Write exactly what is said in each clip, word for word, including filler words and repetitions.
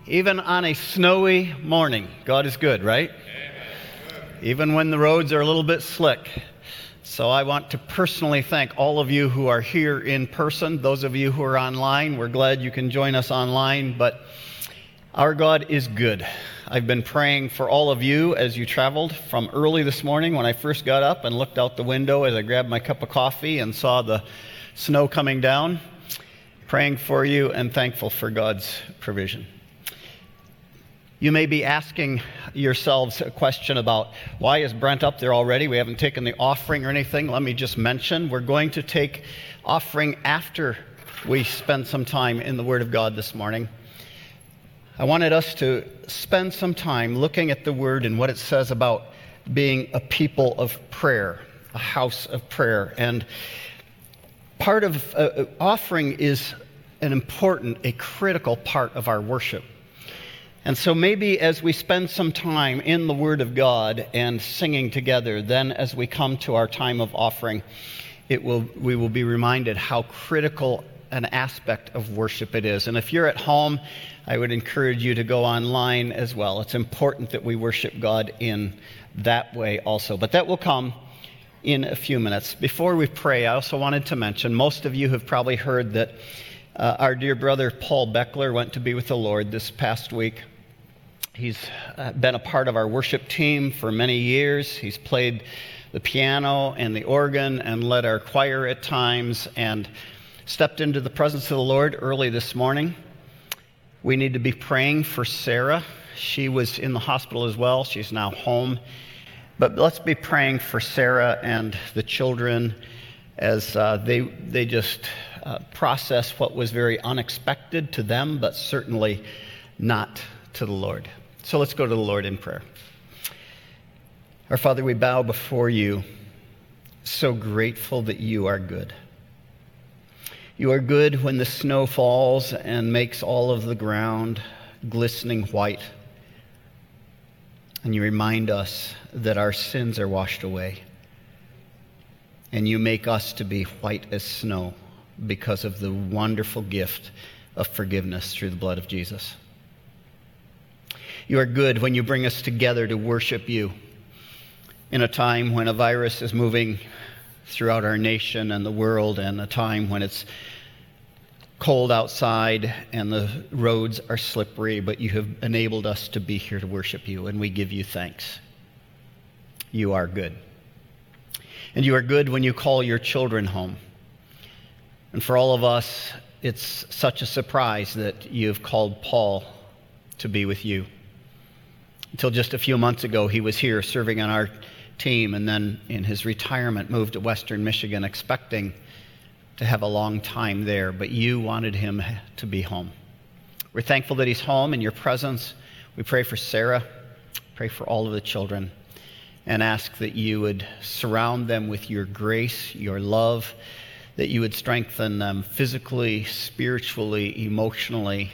Even on a snowy morning, God is good, right? Amen. Even when the roads are a little bit slick. So I want to personally thank all of you who are here in person. Those of you who are online, we're glad you can join us online, but our God is good. I've been praying for all of you as you traveled from early this morning when I first got up and looked out the window as I grabbed my cup of coffee and saw the snow coming down. Praying for you and thankful for God's provision. You may be asking yourselves a question about, why is Brent up there already? We haven't taken the offering or anything. Let me just mention, we're going to take offering after we spend some time in the Word of God this morning. I wanted us to spend some time looking at the Word and what it says about being a people of prayer, a house of prayer. And part of uh, offering is an important, a critical part of our worship. And so maybe as we spend some time in the Word of God and singing together, then as we come to our time of offering, it will we will be reminded how critical an aspect of worship it is. And if you're at home, I would encourage you to go online as well. It's important that we worship God in that way also. But that will come in a few minutes. Before we pray, I also wanted to mention, most of you have probably heard that uh, our dear brother Paul Beckler went to be with the Lord this past week. He's uh, been a part of our worship team for many years. He's played the piano and the organ and led our choir at times and stepped into the presence of the Lord early this morning. We need to be praying for Sarah. She was in the hospital as well. She's now home. But let's be praying for Sarah and the children as uh, they they just uh, process what was very unexpected to them, but certainly not to the Lord. So let's go to the Lord in prayer. Our Father, we bow before you, so grateful that you are good. You are good when the snow falls and makes all of the ground glistening white. And you remind us that our sins are washed away. And you make us to be white as snow because of the wonderful gift of forgiveness through the blood of Jesus. You are good when you bring us together to worship you in a time when a virus is moving throughout our nation and the world, and a time when it's cold outside and the roads are slippery, but you have enabled us to be here to worship you, and we give you thanks. You are good. And you are good when you call your children home. And for all of us, it's such a surprise that you have called Paul to be with you. Until just a few months ago, he was here serving on our team, and then in his retirement moved to Western Michigan, expecting to have a long time there, but you wanted him to be home. We're thankful that he's home in your presence. We pray for Sarah, pray for all of the children, and ask that you would surround them with your grace, your love, that you would strengthen them physically, spiritually, emotionally.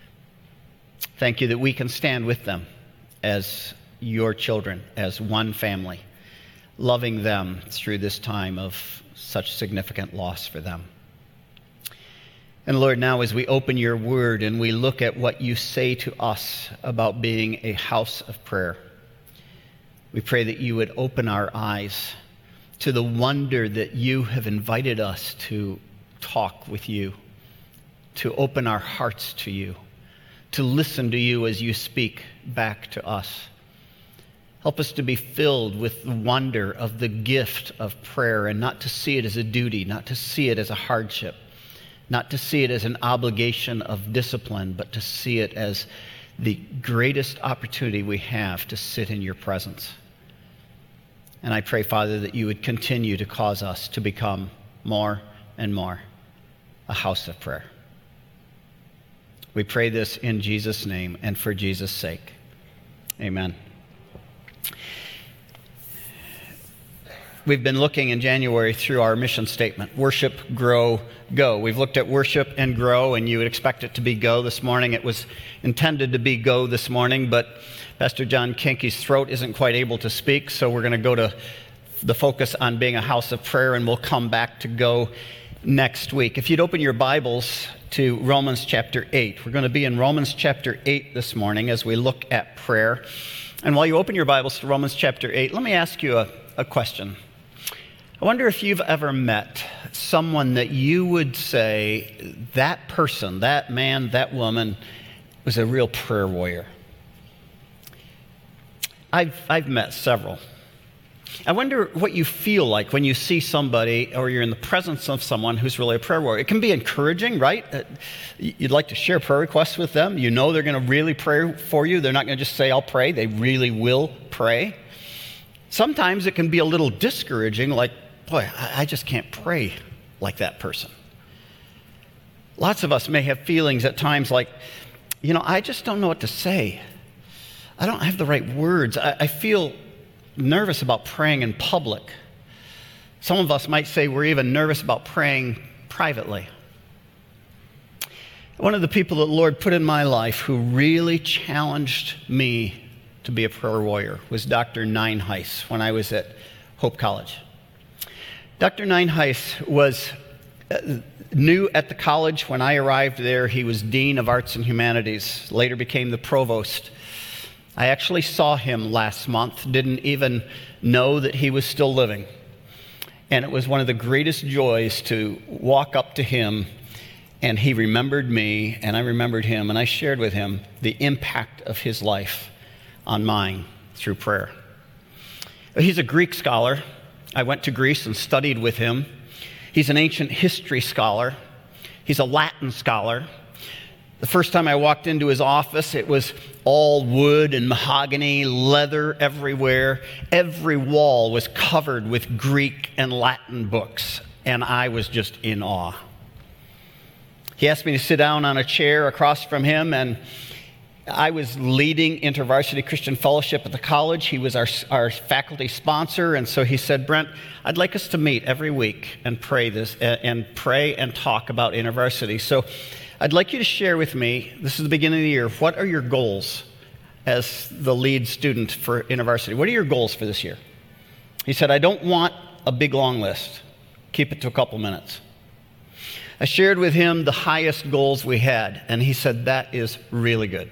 Thank you that we can stand with them as your children, as one family, loving them through this time of such significant loss for them. And Lord, now as we open your word and we look at what you say to us about being a house of prayer, we pray that you would open our eyes to the wonder that you have invited us to talk with you, to open our hearts to you, to listen to you as you speak back to us. Help us to be filled with the wonder of the gift of prayer, and not to see it as a duty, not to see it as a hardship, not to see it as an obligation of discipline, but to see it as the greatest opportunity we have to sit in your presence. And I pray, Father, that you would continue to cause us to become more and more a house of prayer. We pray this in Jesus' name and for Jesus' sake. Amen. We've been looking in January through our mission statement, worship, grow, go. We've looked at worship and grow, and you would expect it to be go this morning. It was intended to be go this morning, but Pastor John Kinke's throat isn't quite able to speak, so we're going to go to the focus on being a house of prayer, and we'll come back to go next week. If you'd open your Bibles to Romans chapter eight. We're going to be in Romans chapter eight this morning as we look at prayer. And while you open your Bibles to Romans chapter eight, let me ask you a, a question. I wonder if you've ever met someone that you would say, that person, that man, that woman, was a real prayer warrior. I've, I've met several. I wonder what you feel like when you see somebody or you're in the presence of someone who's really a prayer warrior. It can be encouraging, right? You'd like to share prayer requests with them. You know they're going to really pray for you. They're not going to just say, I'll pray. They really will pray. Sometimes it can be a little discouraging, like, boy, I just can't pray like that person. Lots of us may have feelings at times like, you know, I just don't know what to say. I don't have the right words. I, I feel nervous about praying in public. Some of us might say we're even nervous about praying privately. One of the people that the Lord put in my life who really challenged me to be a prayer warrior was Doctor Nienhuis when I was at Hope College. Doctor Nienhuis was new at the college when I arrived there. He was Dean of Arts and Humanities, later became the provost. I actually saw him last month, didn't even know that he was still living. And it was one of the greatest joys to walk up to him, and he remembered me, and I remembered him, and I shared with him the impact of his life on mine through prayer. He's a Greek scholar. I went to Greece and studied with him. He's an ancient history scholar. He's a Latin scholar. The first time I walked into his office, it was all wood and mahogany, leather everywhere. Every wall was covered with Greek and Latin books, and I was just in awe. He asked me to sit down on a chair across from him, and I was leading InterVarsity Christian Fellowship at the college. He was our, our faculty sponsor, and so he said, Brent, I'd like us to meet every week and pray this and pray and talk about InterVarsity. So I'd like you to share with me, this is the beginning of the year, what are your goals as the lead student for InterVarsity? What are your goals for this year? He said, I don't want a big long list. Keep it to a couple minutes. I shared with him the highest goals we had, and he said, that is really good.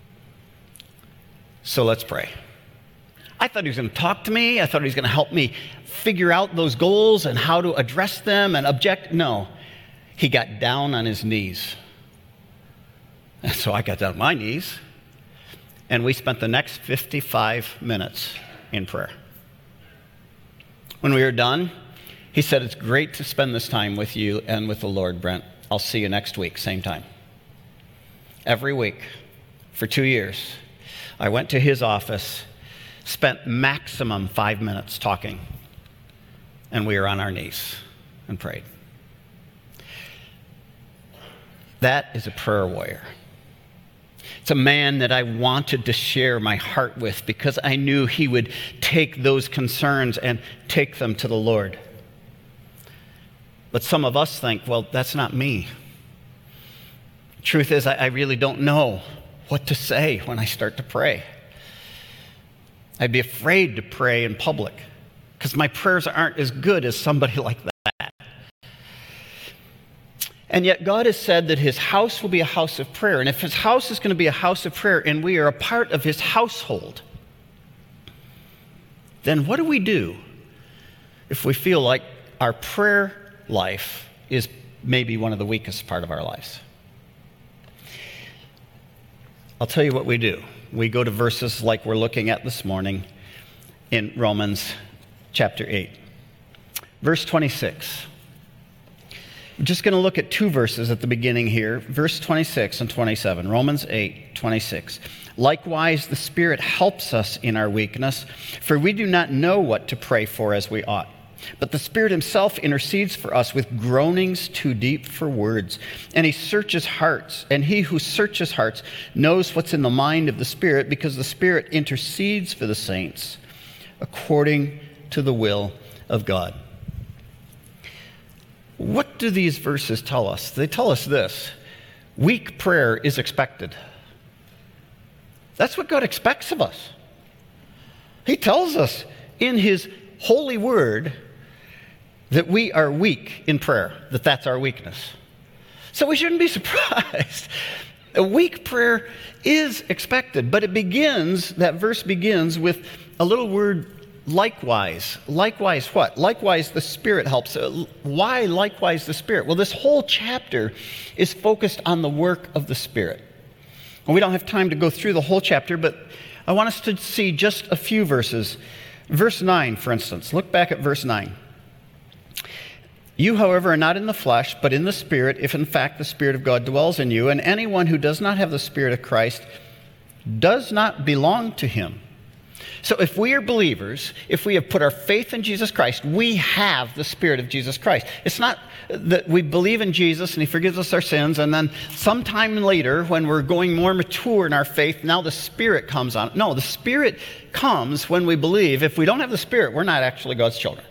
So let's pray. I thought he was going to talk to me. I thought he was going to help me figure out those goals and how to address them and object. No, he got down on his knees. And so I got down on my knees, and we spent the next fifty-five minutes in prayer. When we were done, he said, it's great to spend this time with you and with the Lord, Brent. I'll see you next week, same time. Every week for two years, I went to his office, spent maximum five minutes talking, and we were on our knees and prayed. That is a prayer warrior. It's a man that I wanted to share my heart with because I knew he would take those concerns and take them to the Lord. But some of us think, well, that's not me. Truth is, I, I really don't know what to say when I start to pray. I'd be afraid to pray in public because my prayers aren't as good as somebody like that. And yet God has said that his house will be a house of prayer. And if his house is going to be a house of prayer and we are a part of his household, then what do we do if we feel like our prayer life is maybe one of the weakest part of our lives? I'll tell you what we do. We go to verses like we're looking at this morning in Romans chapter eight. Verse twenty-six. We're just going to look at two verses at the beginning here, verse twenty-six and twenty-seven, Romans eight, twenty-six. Likewise, the Spirit helps us in our weakness, for we do not know what to pray for as we ought. But the Spirit himself intercedes for us with groanings too deep for words. And he searches hearts, and he who searches hearts knows what's in the mind of the Spirit, because the Spirit intercedes for the saints according to the will of God. What do these verses tell us? They tell us this: weak prayer is expected. That's what God expects of us. He tells us in his holy word that we are weak in prayer, that that's our weakness. So we shouldn't be surprised. A weak prayer is expected, but it begins, that verse begins with a little word, likewise. Likewise what? Likewise the Spirit helps. Why likewise the Spirit? Well, this whole chapter is focused on the work of the Spirit. And we don't have time to go through the whole chapter, but I want us to see just a few verses. Verse nine, for instance. Look back at verse nine. You, however, are not in the flesh, but in the Spirit, if in fact the Spirit of God dwells in you. And anyone who does not have the Spirit of Christ does not belong to him. So if we are believers, if we have put our faith in Jesus Christ, we have the Spirit of Jesus Christ. It's not that we believe in Jesus and he forgives us our sins, and then sometime later, when we're going more mature in our faith, now the Spirit comes on. No, the Spirit comes when we believe. If we don't have the Spirit, we're not actually God's children.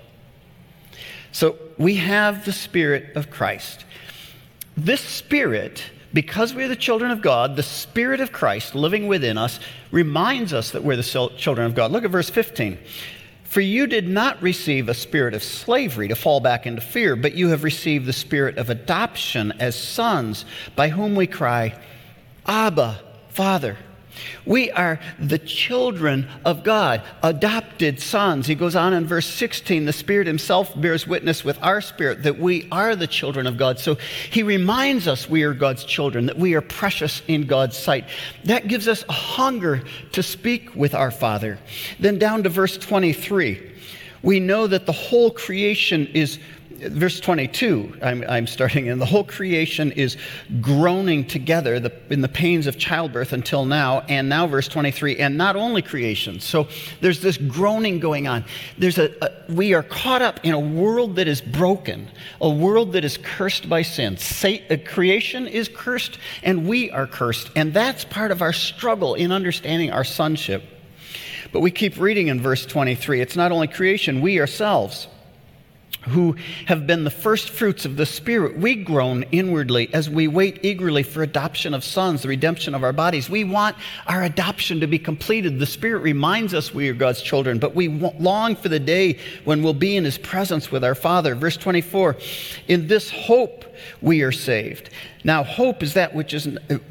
So we have the Spirit of Christ. This Spirit, because we are the children of God, the Spirit of Christ living within us reminds us that we're the children of God. Look at verse fifteen. For you did not receive a spirit of slavery to fall back into fear, but you have received the Spirit of adoption as sons, by whom we cry, Abba, Father. We are the children of God, adopted sons. He goes on in verse sixteen, the Spirit himself bears witness with our spirit that we are the children of God. So he reminds us we are God's children, that we are precious in God's sight. That gives us a hunger to speak with our Father. Then down to verse twenty-three, we know that the whole creation is Verse twenty-two, I'm, I'm starting in. The whole creation is groaning together the, in the pains of childbirth until now. And now verse twenty-three, and not only creation. So there's this groaning going on. There's a, a we are caught up in a world that is broken, a world that is cursed by sin. Say, uh, creation is cursed and we are cursed. And that's part of our struggle in understanding our sonship. But we keep reading in verse twenty-three. It's not only creation, we ourselves, who have been the first fruits of the Spirit, we groan inwardly as we wait eagerly for adoption of sons, the redemption of our bodies. We want our adoption to be completed. The Spirit reminds us we are God's children, but we long for the day when we'll be in his presence with our Father. Verse twenty-four, in this hope we are saved. Now, hope is that which is,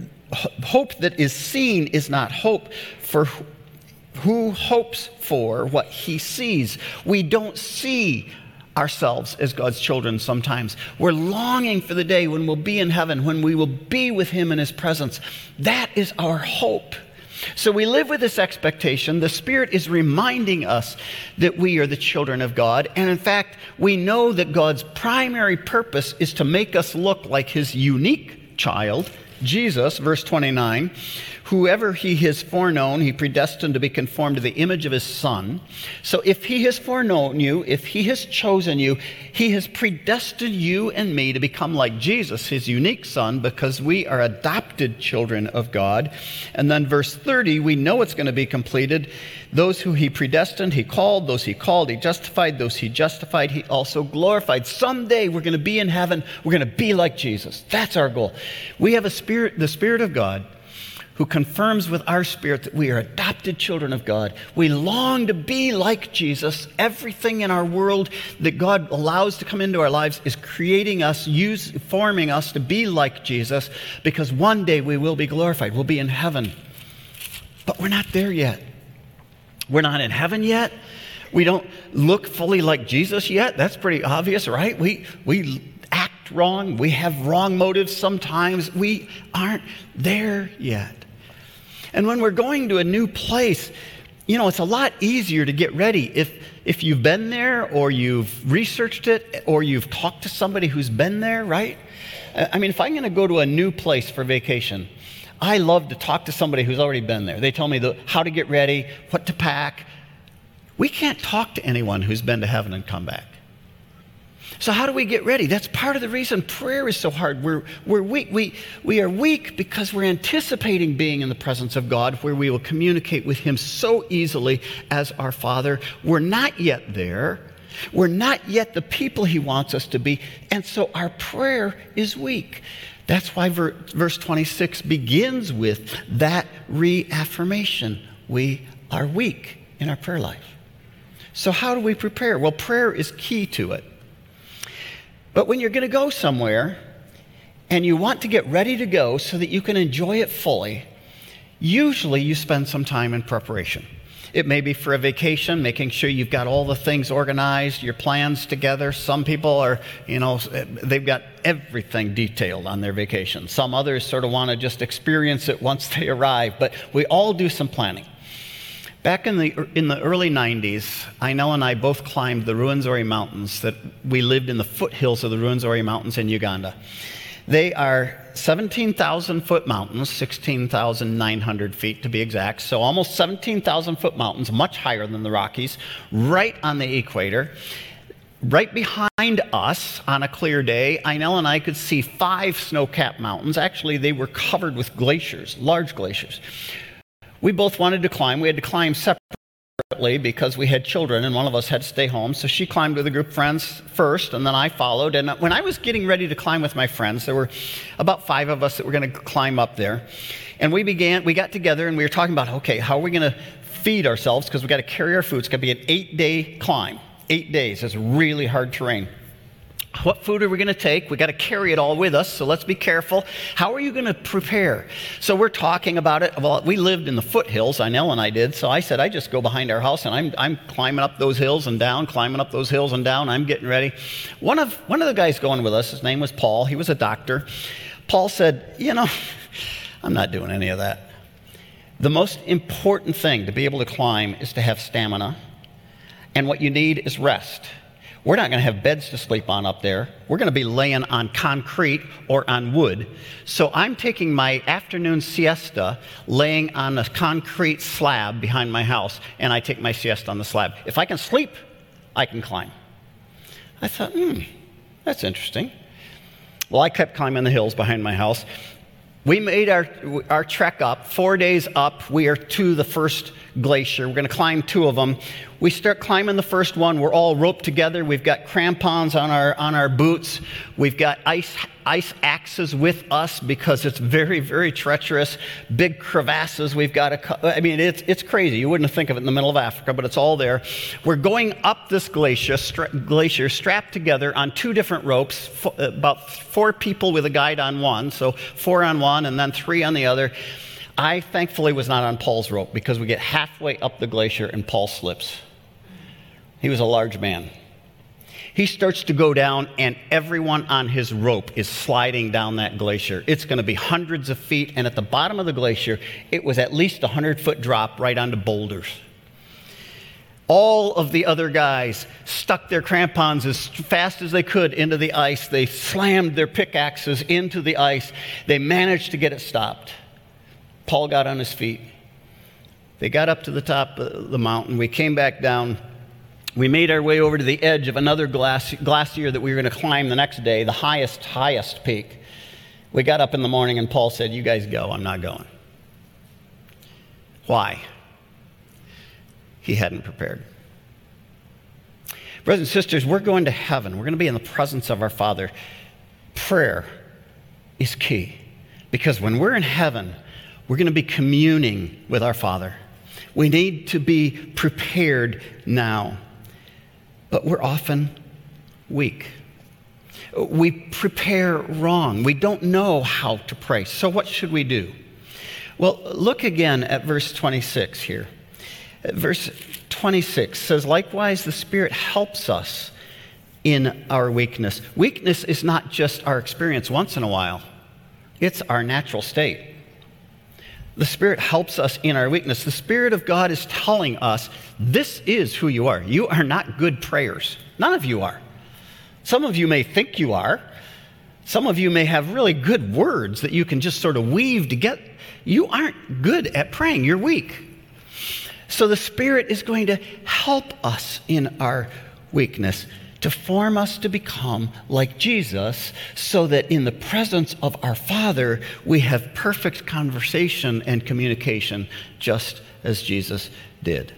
hope that is seen is not hope, for who hopes for what he sees? We don't see ourselves as God's children sometimes. We're longing for the day when we'll be in heaven, when we will be with him in his presence. That is our hope. So we live with this expectation. The Spirit is reminding us that we are the children of God. And in fact, we know that God's primary purpose is to make us look like his unique child, Jesus, verse twenty-nine. Whoever he has foreknown, he predestined to be conformed to the image of his Son. So if he has foreknown you, if he has chosen you, he has predestined you and me to become like Jesus, his unique Son, because we are adopted children of God. And then verse thirty, we know it's going to be completed. Those who he predestined, he called. Those he called, he justified. Those he justified, he also glorified. Someday we're going to be in heaven. We're going to be like Jesus. That's our goal. We have a spirit, the Spirit of God, who confirms with our spirit that we are adopted children of God. We long to be like Jesus. Everything in our world that God allows to come into our lives is creating us, use, forming us to be like Jesus, because one day we will be glorified. We'll be in heaven. But we're not there yet. We're not in heaven yet. We don't look fully like Jesus yet. That's pretty obvious, right? We, we act wrong. We have wrong motives sometimes. We aren't there yet. And when we're going to a new place, you know, it's a lot easier to get ready if if you've been there or you've researched it or you've talked to somebody who's been there, right? I mean, if I'm going to go to a new place for vacation, I love to talk to somebody who's already been there. They tell me the, how to get ready, what to pack. We can't talk to anyone who's been to heaven and come back. So how do we get ready? That's part of the reason prayer is so hard. We're, we're weak. We, we are weak because we're anticipating being in the presence of God, where we will communicate with him so easily as our Father. We're not yet there. We're not yet the people he wants us to be. And so our prayer is weak. That's why ver- verse twenty-six begins with that reaffirmation. We are weak in our prayer life. So how do we prepare? Well, prayer is key to it. But when you're going to go somewhere and you want to get ready to go so that you can enjoy it fully, usually you spend some time in preparation. It may be for a vacation, making sure you've got all the things organized, your plans together. Some people are, you know, they've got everything detailed on their vacation. Some others sort of want to just experience it once they arrive, but we all do some planning. Back in the in the early nineties, Ainel and I both climbed the Ruwenzori Mountains. That we lived in the foothills of the Ruwenzori Mountains in Uganda. They are seventeen thousand foot mountains, sixteen thousand nine hundred feet to be exact, so almost seventeen thousand foot mountains, much higher than the Rockies, right on the equator. Right behind us, on a clear day, Ainel and I could see five snow-capped mountains. Actually, they were covered with glaciers, large glaciers. We both wanted to climb. We had to climb separately because we had children and one of us had to stay home. So she climbed with a group of friends first, and then I followed. And when I was getting ready to climb with my friends, there were about five of us that were going to climb up there. And we began, we got together and we were talking about, okay, how are we going to feed ourselves? Because we've got to carry our food. It's going to be an eight-day climb. Eight days. It's really hard terrain. What food are we going to take? We got to carry it all with us, so let's be careful. How are you going to prepare? So we're talking about it. Well, we lived in the foothills, Ainel and I did, so I said, I just go behind our house, and I'm I'm climbing up those hills and down, climbing up those hills and down. I'm getting ready. One of, one of the guys going with us, his name was Paul. He was a doctor. Paul said, you know, I'm not doing any of that. The most important thing to be able to climb is to have stamina, and what you need is rest. We're not going to have beds to sleep on up there. We're going to be laying on concrete or on wood. So I'm taking my afternoon siesta laying on a concrete slab behind my house, and I take my siesta on the slab. If I can sleep, I can climb. I thought, hmm, that's interesting. Well, I kept climbing the hills behind my house. We made our, our trek up, four days up. We are to the first glacier. We're going to climb two of them. We start climbing the first one. We're all roped together. We've got crampons on our on our boots. We've got ice ice axes with us because it's very, very treacherous. Big crevasses. We've got a, I mean, it's it's crazy. You wouldn't think of it in the middle of Africa, but it's all there. We're going up this glacier, stra- glacier strapped together on two different ropes, f- about four people with a guide on one, so four on one and then three on the other. I thankfully was not on Paul's rope because we get halfway up the glacier and Paul slips. He was a large man. He starts to go down and everyone on his rope is sliding down that glacier. It's going to be hundreds of feet, and at the bottom of the glacier, it was at least a hundred-foot drop right onto boulders. All of the other guys stuck their crampons as fast as they could into the ice. They slammed their pickaxes into the ice. They managed to get it stopped. Paul got on his feet. They got up to the top of the mountain. We came back down. We made our way over to the edge of another glaci- glacier that we were going to climb the next day, the highest, highest peak. We got up in the morning and Paul said, you guys go, I'm not going. Why? He hadn't prepared. Brothers and sisters, we're going to heaven. We're going to be in the presence of our Father. Prayer is key, because when we're in heaven, we're going to be communing with our Father. We need to be prepared now. But we're often weak. We prepare wrong. We don't know how to pray. So what should we do? Well, look again at verse twenty-six here. Verse twenty-six says, likewise, the Spirit helps us in our weakness. Weakness is not just our experience once in a while. It's our natural state. The Spirit helps us in our weakness. The Spirit of God is telling us, this is who you are. You are not good prayers. None of you are. Some of you may think you are. Some of you may have really good words that you can just sort of weave to get. You aren't good at praying. You're weak. So the Spirit is going to help us in our weakness, to form us to become like Jesus, so that in the presence of our Father, we have perfect conversation and communication, just as Jesus did.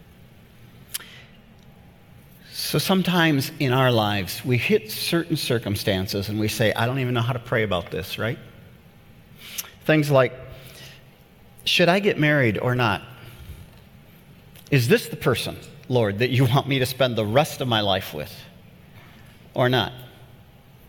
So sometimes in our lives, we hit certain circumstances and we say, I don't even know how to pray about this, right? Things like, should I get married or not? Is this the person, Lord, that you want me to spend the rest of my life with? Or not?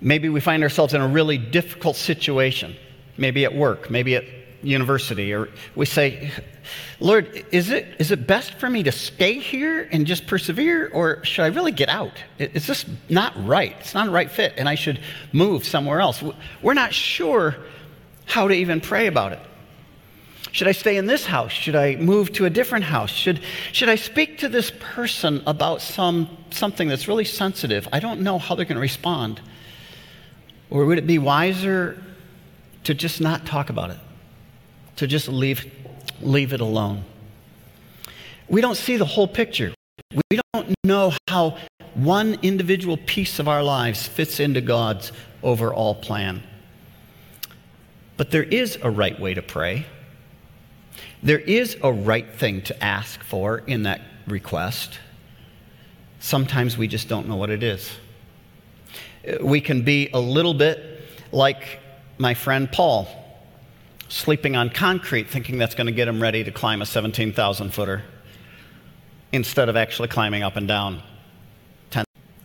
Maybe we find ourselves in a really difficult situation, maybe at work, maybe at university, or we say, Lord, is it is it best for me to stay here and just persevere, or should I really get out? Is this not right? It's not a right fit, and I should move somewhere else. We're not sure how to even pray about it. Should I stay in this house? Should I move to a different house? Should, should I speak to this person about some something that's really sensitive? I don't know how they're going to respond. Or would it be wiser to just not talk about it? To just leave, leave it alone? We don't see the whole picture. We don't know how one individual piece of our lives fits into God's overall plan. But there is a right way to pray. There is a right thing to ask for in that request. Sometimes we just don't know what it is. We can be a little bit like my friend Paul, sleeping on concrete, thinking that's going to get him ready to climb a seventeen thousand footer, instead of actually climbing up and down ten.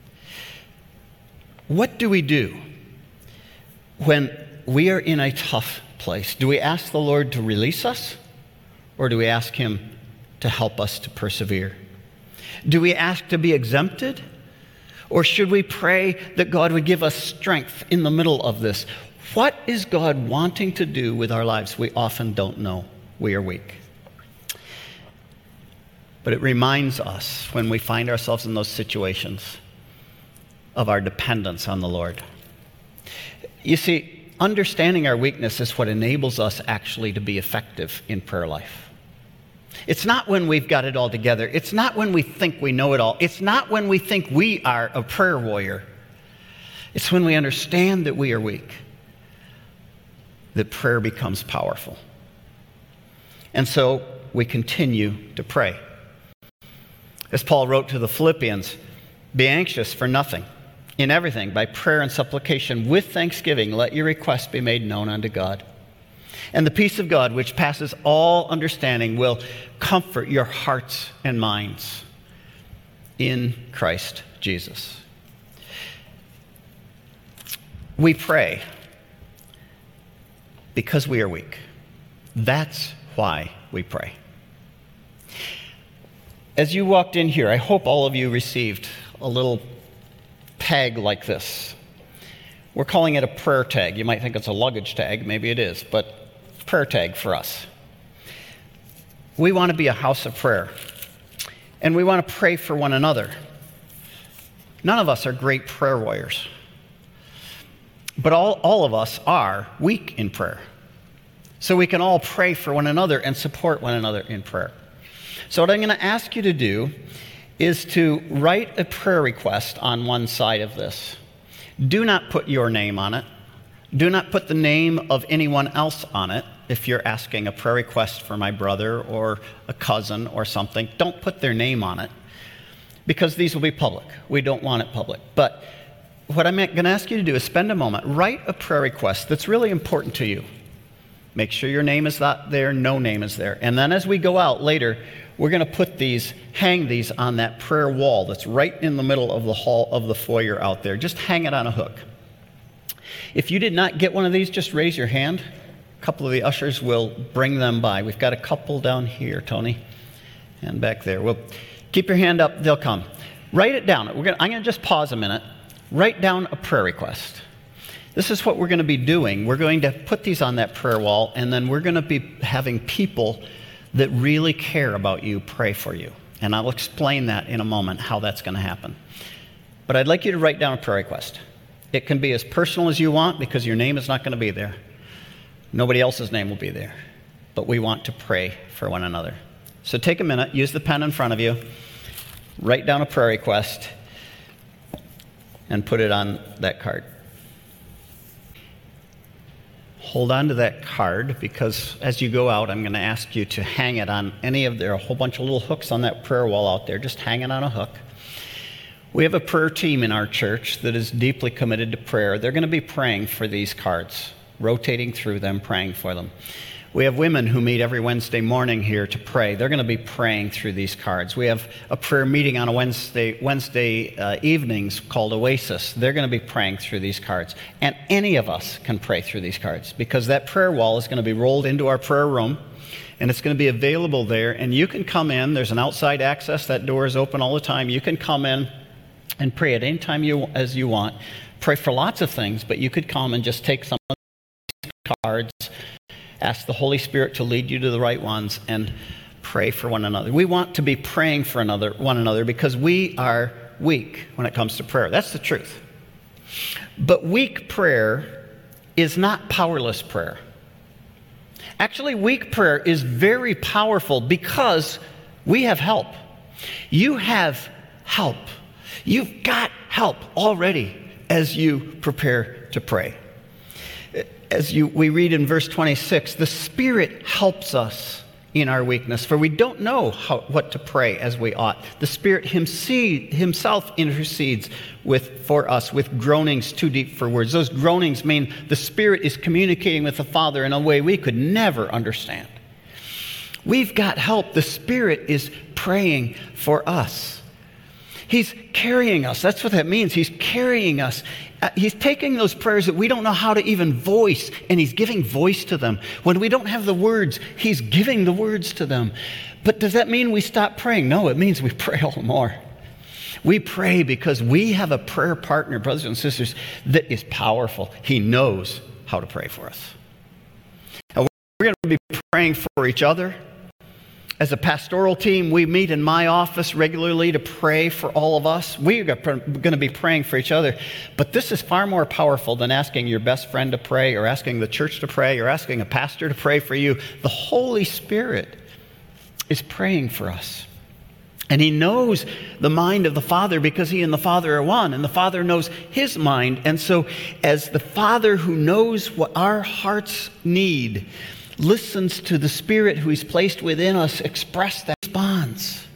What do we do when we are in a tough place? Do we ask the Lord to release us? Or do we ask him to help us to persevere? Do we ask to be exempted? Or should we pray that God would give us strength in the middle of this? What is God wanting to do with our lives? We often don't know. We are weak. But it reminds us, when we find ourselves in those situations, of our dependence on the Lord. You see, understanding our weakness is what enables us actually to be effective in prayer life. It's not when we've got it all together. It's not when we think we know it all. It's not when we think we are a prayer warrior. It's when we understand that we are weak that prayer becomes powerful. And so we continue to pray. As Paul wrote to the Philippians, be anxious for nothing. In everything, by prayer and supplication, with thanksgiving, let your requests be made known unto God. And the peace of God, which passes all understanding, will comfort your hearts and minds in Christ Jesus. We pray because we are weak. That's why we pray. As you walked in here, I hope all of you received a little tag like this. We're calling it a prayer tag. You might think it's a luggage tag. Maybe it is, but prayer tag for us. We want to be a house of prayer, and we want to pray for one another. None of us are great prayer warriors, but all, all of us are weak in prayer. So we can all pray for one another and support one another in prayer. So what I'm going to ask you to do is to write a prayer request on one side of this. Do not put your name on it. Do not put the name of anyone else on it. If you're asking a prayer request for my brother or a cousin or something, don't put their name on it, because these will be public. We don't want it public. But what I'm going to ask you to do is spend a moment, write a prayer request that's really important to you. Make sure your name is not there, no name is there. And then as we go out later, we're going to put these, hang these on that prayer wall that's right in the middle of the hall of the foyer out there. Just hang it on a hook. If you did not get one of these, just raise your hand. A couple of the ushers will bring them by. We've got a couple down here, Tony, and back there. Well, keep your hand up. They'll come. Write it down. We're gonna, I'm going to just pause a minute. Write down a prayer request. This is what we're going to be doing. We're going to put these on that prayer wall, and then we're going to be having people that really care about you pray for you. And I'll explain that in a moment, how that's going to happen. But I'd like you to write down a prayer request. It can be as personal as you want, because your name is not going to be there. Nobody else's name will be there. But we want to pray for one another. So take a minute, use the pen in front of you, write down a prayer request, and put it on that card. Hold on to that card, because as you go out, I'm going to ask you to hang it on any of, there are a whole bunch of little hooks on that prayer wall out there. Just hang it on a hook. We have a prayer team in our church that is deeply committed to prayer. They're going to be praying for these cards, rotating through them, praying for them. We have women who meet every Wednesday morning here to pray. They're going to be praying through these cards. We have a prayer meeting on a Wednesday Wednesday uh, evenings called Oasis. They're going to be praying through these cards. And any of us can pray through these cards because that prayer wall is going to be rolled into our prayer room, and it's going to be available there. And you can come in. There's an outside access. That door is open all the time. You can come in and pray at any time you as you want. Pray for lots of things, but you could come and just take some of these cards, ask the Holy Spirit to lead you to the right ones, and pray for one another. We want to be praying for another, one another because we are weak when it comes to prayer. That's the truth. But weak prayer is not powerless prayer. Actually, weak prayer is very powerful because we have help. You have help. You've got help already as you prepare to pray. As you, we read in verse twenty-six, the Spirit helps us in our weakness, for we don't know how, what to pray as we ought. The Spirit himself intercedes with, for us with groanings too deep for words. Those groanings mean the Spirit is communicating with the Father in a way we could never understand. We've got help. The Spirit is praying for us. He's carrying us. That's what that means. He's carrying us. Uh, he's taking those prayers that we don't know how to even voice, and he's giving voice to them. When we don't have the words, he's giving the words to them. But does that mean we stop praying? No, it means we pray all the more. We pray because we have a prayer partner, brothers and sisters, that is powerful. He knows how to pray for us. And we're going to be praying for each other. As a pastoral team, we meet in my office regularly to pray for all of us. We are going to be praying for each other. But this is far more powerful than asking your best friend to pray or asking the church to pray or asking a pastor to pray for you. The Holy Spirit is praying for us. And he knows the mind of the Father because he and the Father are one, and the Father knows his mind. And so as the Father who knows what our hearts need listens to the Spirit who he's placed within us express that response.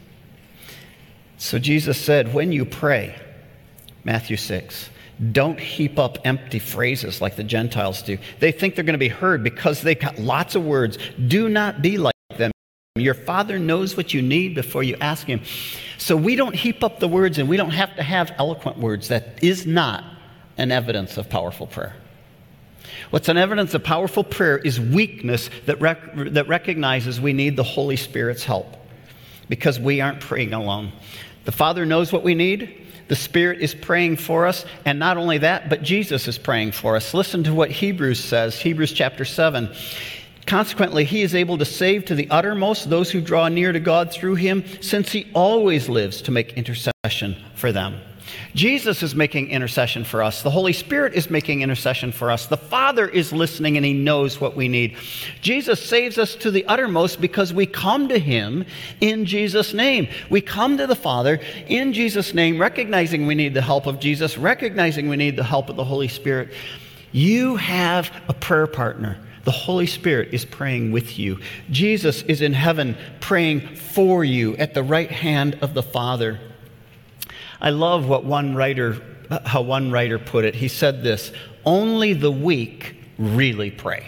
So Jesus said, when you pray, Matthew six, don't heap up empty phrases like the Gentiles do. They think they're going to be heard because they got lots of words. Do not be like them. Your Father knows what you need before you ask him. So we don't heap up the words, and we don't have to have eloquent words. That is not an evidence of powerful prayer. What's an evidence of powerful prayer is weakness that, rec- that recognizes we need the Holy Spirit's help because we aren't praying alone. The Father knows what we need. The Spirit is praying for us. And not only that, but Jesus is praying for us. Listen to what Hebrews says, Hebrews chapter seven. Consequently, he is able to save to the uttermost those who draw near to God through him, since he always lives to make intercession for them. Jesus is making intercession for us. The Holy Spirit is making intercession for us. The Father is listening, and he knows what we need. Jesus saves us to the uttermost because we come to him in Jesus' name. We come to the Father in Jesus' name, recognizing we need the help of Jesus, recognizing we need the help of the Holy Spirit. You have a prayer partner. The Holy Spirit is praying with you. Jesus is in heaven praying for you at the right hand of the Father. I love what one writer, how one writer put it. He said this, only the weak really pray.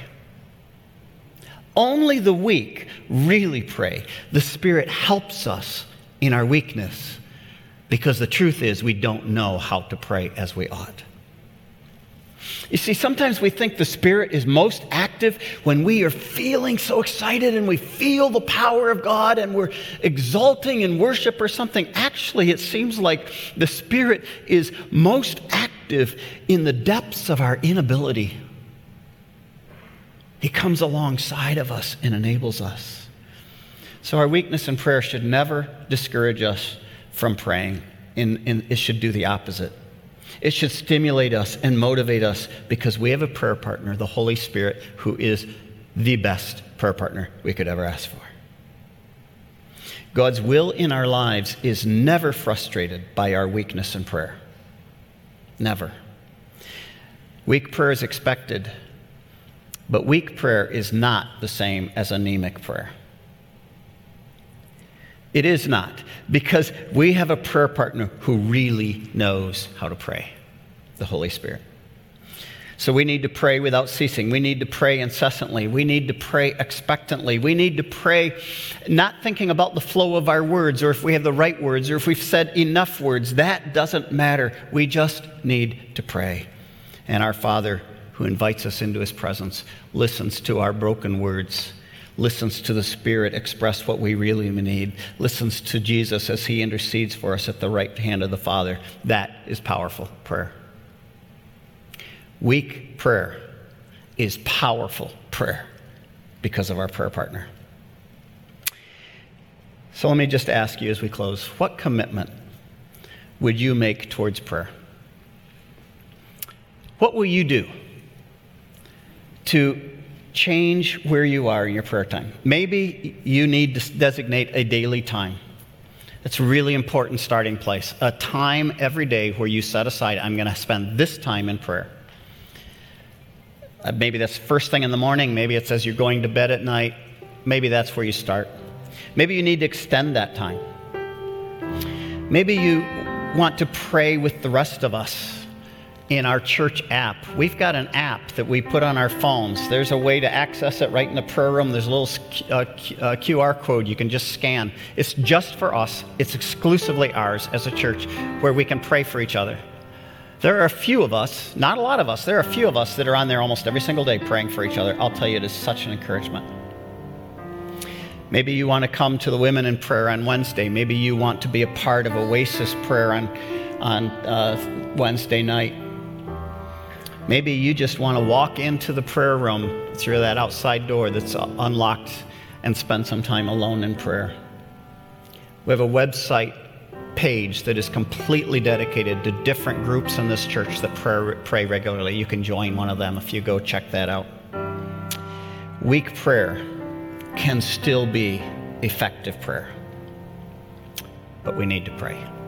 Only the weak really pray. The Spirit helps us in our weakness because the truth is we don't know how to pray as we ought. You see, sometimes we think the Spirit is most active when we are feeling so excited and we feel the power of God and we're exulting in worship or something. Actually, it seems like the Spirit is most active in the depths of our inability. He comes alongside of us and enables us. So our weakness in prayer should never discourage us from praying. In, in, it should do the opposite. It should stimulate us and motivate us because we have a prayer partner, the Holy Spirit, who is the best prayer partner we could ever ask for. God's will in our lives is never frustrated by our weakness in prayer. Never. Weak prayer is expected, but weak prayer is not the same as anemic prayer. It is not, because we have a prayer partner who really knows how to pray, the Holy Spirit. So we need to pray without ceasing. We need to pray incessantly. We need to pray expectantly. We need to pray not thinking about the flow of our words or if we have the right words or if we've said enough words. That doesn't matter. We just need to pray. And our Father, who invites us into his presence, listens to our broken words, listens to the Spirit express what we really need, listens to Jesus as he intercedes for us at the right hand of the Father. That is powerful prayer. Weak prayer is powerful prayer because of our prayer partner. So let me just ask you as we close, what commitment would you make towards prayer? What will you do to change where you are in your prayer time? Maybe you need to designate a daily time. It's a really important starting place. A time every day where you set aside, I'm going to spend this time in prayer. Uh, maybe that's first thing in the morning. Maybe it's as you're going to bed at night. Maybe that's where you start. Maybe you need to extend that time. Maybe you want to pray with the rest of us in our church app. We've got an app that we put on our phones. There's a way to access it right in the prayer room. There's a little uh, uh, Q R code you can just scan. It's just for us. It's exclusively ours as a church where we can pray for each other. There are a few of us, not a lot of us, there are a few of us that are on there almost every single day praying for each other. I'll tell you, it is such an encouragement. Maybe you want to come to the Women in Prayer on Wednesday. Maybe you want to be a part of Oasis Prayer on, on uh, Wednesday night. Maybe you just want to walk into the prayer room through that outside door that's unlocked and spend some time alone in prayer. We have a website page that is completely dedicated to different groups in this church that pray, pray regularly. You can join one of them if you go check that out. Weak prayer can still be effective prayer, but we need to pray.